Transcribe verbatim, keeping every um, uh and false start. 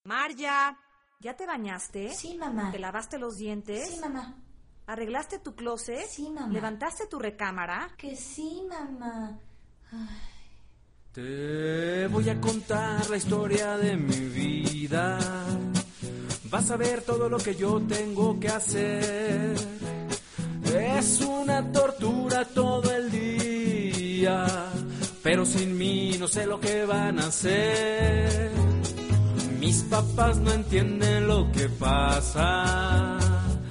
Marya, ¿ya te bañaste? Sí, mamá. ¿Te lavaste los dientes? Sí, mamá. ¿Arreglaste tu closet? Sí, mamá. ¿Levantaste tu recámara? Que sí, mamá. Ay. Te voy a contar la historia de mi vida. Vas a ver todo lo que yo tengo que hacer. Es una tortura todo el día, pero sin mí no sé lo que van a hacer. Mis papás no entienden lo que pasa.